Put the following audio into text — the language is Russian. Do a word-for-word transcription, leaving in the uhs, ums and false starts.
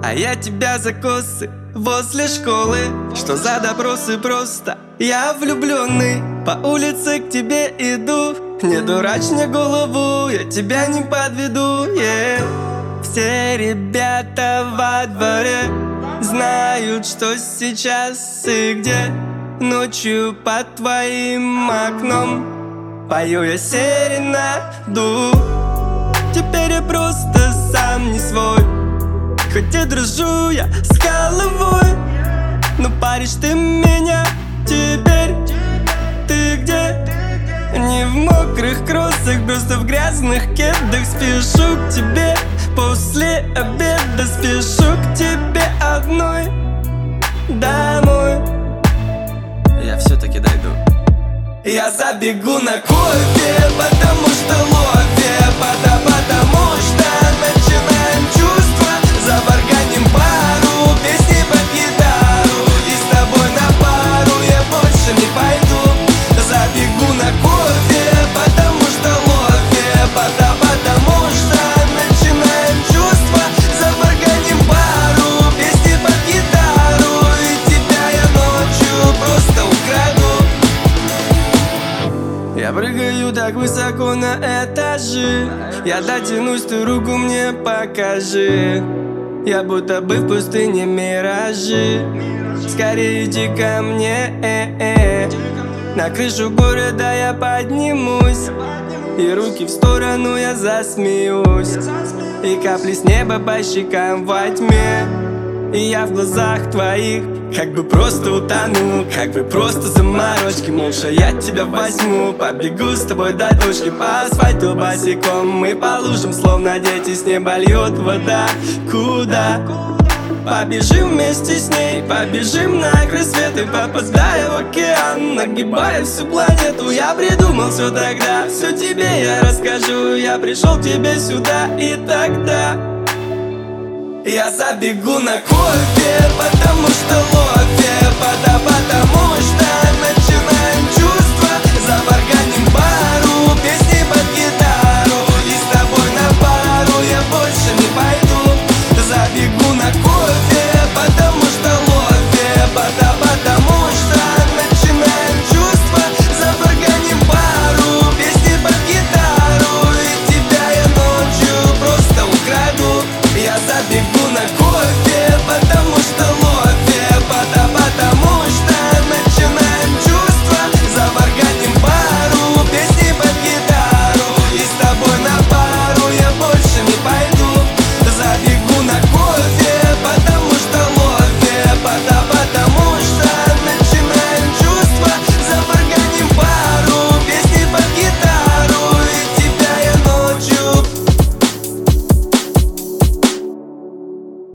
А я тебя за косы возле школы. Что за допросы просто? Я влюбленный, по улице к тебе иду. Не дурачь мне голову, я тебя не подведу, yeah. Все ребята во дворе знают, что сейчас и где. Ночью под твоим окном пою я серенаду. Теперь я просто сам не свой, хоть и дружу я с головой. Но паришь ты меня теперь. Ты где? Не в мокрых кроссах, просто в грязных кедах. Спешу к тебе после обеда, спешу к тебе одной домой. Я все-таки дойду. Я забегу на кофе, потому что лофе, потому, потому что начинаем чувства. Заварганим пару, песни под гитару, и с тобой на пару я больше не пойду. Забегу на кофе, потому что лофе, потому, потому что начинаем чувства. Заварганим пару, песни под гитару, и тебя я ночью просто украду. Я прыгаю так высоко на этажи, я дотянусь, ты руку мне покажи. Я будто бы в пустыне миражи. Скорее иди ко мне, э-э. На крышу города я поднимусь, и руки в сторону я засмеюсь. И капли с неба по щекам во тьме. И я в глазах твоих как бы просто утону, как бы просто заморочки. Муша, я тебя возьму, побегу с тобой до точки. По асфальту босиком мы по лужам, словно дети, с неба льет вода. Куда? Побежим вместе с ней, побежим на край света, попадая в океан, нагибая всю планету. Я придумал все тогда, все тебе я расскажу. Я пришел к тебе сюда, и тогда я забегу на кофе, потому что лофе, потому, потому что